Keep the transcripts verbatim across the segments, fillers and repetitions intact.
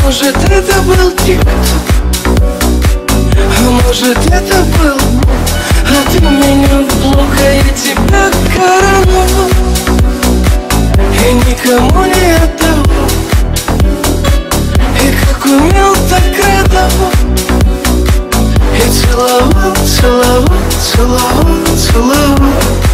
может это был тик-ток, а может это был, а ты меня в блог, а я тебя короновал и никому не отдавал. И как умел, так радовал. И целовал, целовал, целовал, целовал.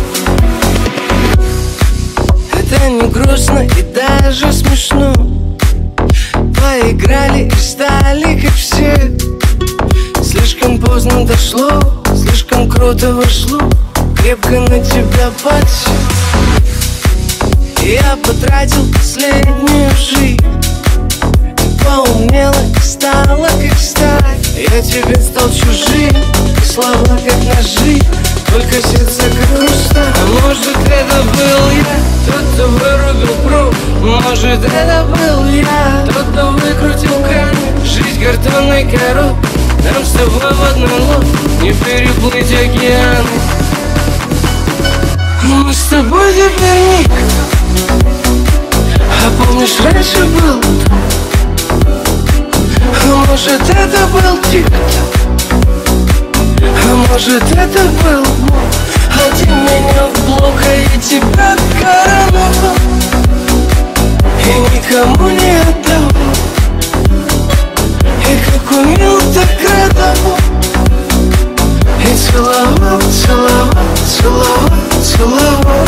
Это не грустно и даже смешно. Поиграли и стали как все. Слишком поздно дошло, слишком круто вошло. Крепко на тебя подсел. Я потратил последнюю жизнь. Ты поумнела и стала как сталь. Я тебе стал чужим, слова как ножи, только сердце как хрусталь. А может это был я, тот, кто вырубил пруд. Может это был я, тот, кто выкрутил кран. Жизнь картонной коробкой, нам с тобой в одной лодке не переплыть океаны. Мы с тобой теперь никто. А помнишь, раньше был? А может это был тик-ток, а может это был, а ты меня в блог, а я тебя короновал и никому не отдавал. И как умел, так радовал. И целовал, целовал, целовал, целовал.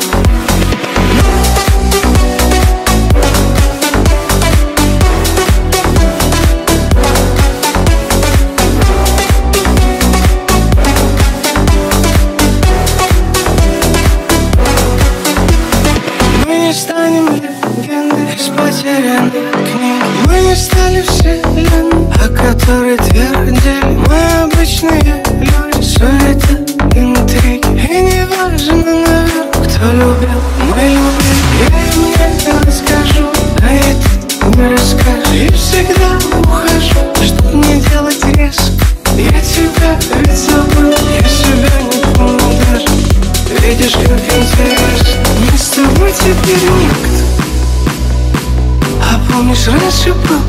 Мы не станем легендой из потерянных книг. Мы не стали вселенной, о которой твердили. Мы обычные люди, суета, интриги. И не важно, наверное, кто любил, мы любим. Я им не расскажу, а это не расскажешь. И всегда ухожу, чтоб не делать резко. Я тебя ведь забыл, я себя не помню даже. Видишь, как интересно. Мы с тобой теперь никто. А помнишь, раньше был?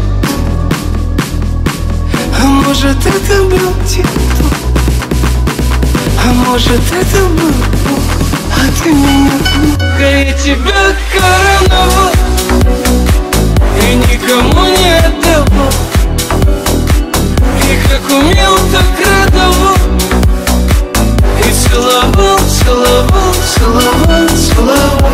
А может это был тик-ток, а может это был, а ты меня в а я тебя короновал и никому не отдавал. И как умел, так радовал. И целовал, целовал, целовал, целовал.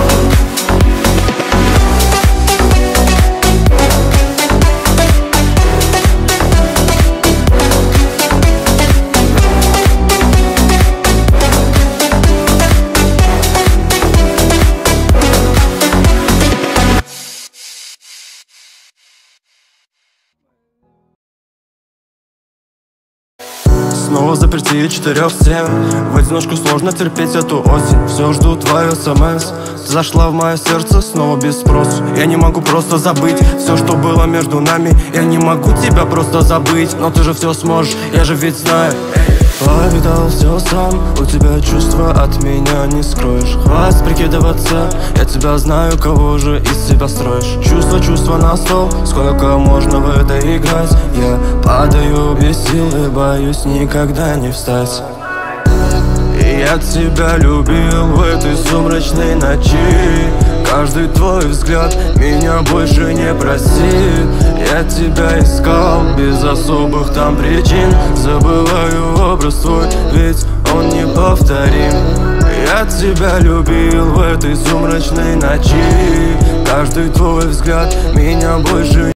Снова заперти четырех стен. В одиночку сложно терпеть эту осень. Все жду твою смс. Ты зашла в мое сердце снова без спросу. Я не могу просто забыть все, что было между нами. Я не могу тебя просто забыть, но ты же все сможешь, я же ведь знаю. Повидал все сам, у тебя чувства от меня не скроешь. Хватит прикидываться, я тебя знаю, кого же из себя строишь. Чувства, чувства на стол, сколько можно в это играть. Я падаю без сил и боюсь никогда не встать. И я тебя любил в этой сумрачной ночи. Каждый твой взгляд меня больше не просит. Я тебя искал без особых там причин. Забываю образ твой, ведь он неповторим. Я тебя любил в этой сумрачной ночи. Каждый твой взгляд меня больше